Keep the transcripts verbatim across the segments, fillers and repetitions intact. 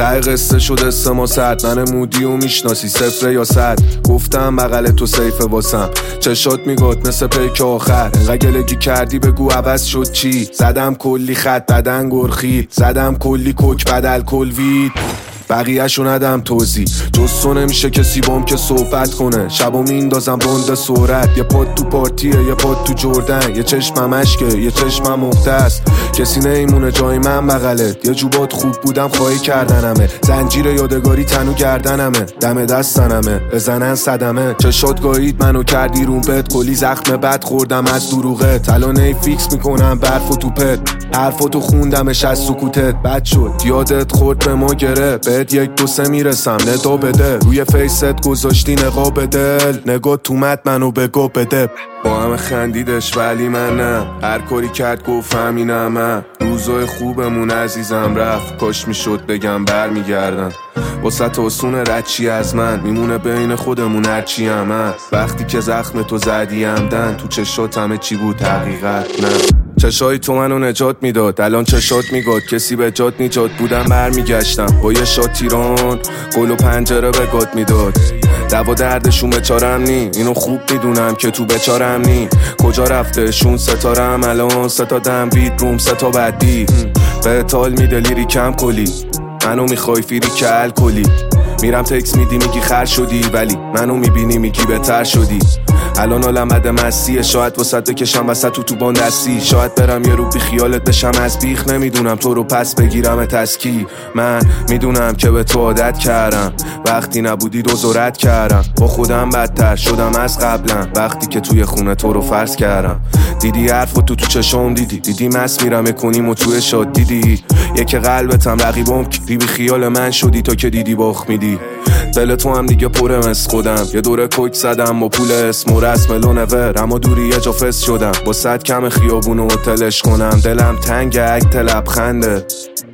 ته قصه شده سه ما صد من مودی و میشناسی صفر یا صد گفتم بغل تو سیف واسم چشات میگاد مثل پیک آخر انقدر گلگی کردی بگو عوض شد چی زدم کلی خط بدن گرخید زدم کلی کوک بدل کلوید بقیه‌شو ندم توضیح جز تو نمیشه کسی بام که صحبت کنه شبو میندازم بند سرعت یه پاد تو پارتیه یه پاد تو جردن یه چشمم اشکه یه چشمم مختص کسی نیمونه جای من بغلت یه جوبات خوب بودم خواهی کردنمه زنجیر یادگاری تنو گردنمه دم دستنمه بزنن صدمه چشات گایید منو کردی رومپت کلی زخم بد خوردم از دروغه تلانه فیکس میکنم برف و توپت حرفاتو خوندمش از سکوتت بد شد یادت خورد به ما گره بهت یک دو سه میرسم ندا بده روی فیست گذاشتی نقاب دل نگاه تو مد منو بگو بده با همه خندیدش ولی من نه هر کاری کرد گفت همینم من روزای خوبمون عزیزم رفت کاش میشد بگم بر میگردن واسه توسون رچی از من میمونه بین خودمون هرچی هم هست وقتی که زخم تو زدی همدن تو چشات همه چی بود حقیقت نه چشای تو منو نجات میداد الان چشات میگاد کسی به جات نجات بودم برمیگشتم با یه شات تیران گل و پنجره به گات میداد دوا دردشون بچارم نی اینو خوب میدونم که تو بچارم نی کجا رفته شون ستارم الان ستا دم بیت روم ستا بدی به تال میده لیری کم کلی منو میخوای فیری که الکلی میرم تکس میدی میگی خر شدی ولی منو میبینی میگی بهتر شدی الان عالم بده مسیه شاید وسط بکشم وسط تو تو باندستی شاید برم یه رو بی خیالت بشم از بیخ نمیدونم تو رو پس بگیرم تسکی من میدونم که به تو عادت کردم وقتی نبودی دوزارت کردم با خودم بدتر شدم از قبلا وقتی که توی خونه تو رو فرض کردم دیدی حرفو تو تو چشام دیدی دیدی مس میرم کنیم و توی شاد دیدی یک قلبتم رقیبم کی بی خیال من شدی تا که دیدی باخ میدی دل تو هم دیگه پره مس خودم یه دوره کوک زدم با پول اسم و رسم لونور اما دوری یه جا فس شدم با صد کم خیابون و هتلش کنم دلم تنگ اکت لبخنده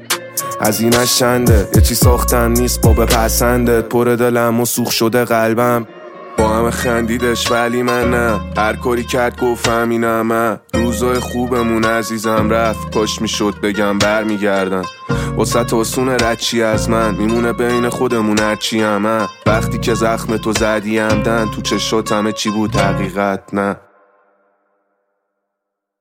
هزینه‌اش چنده یه چی ساختم نیست با بپسندت پر دلم و سوخ شده قلبم با همه خندیدش ولی من نه هر کاری کرد گفت همینم من روزای خوبمون عزیزم رفت کاش میشد بگم بر میگردن واسه توسون رچی از من میمونه بین خودمون هرچی هم وقتی که زخم تو زدی همدن تو چشات همه چی بود حقیقت نه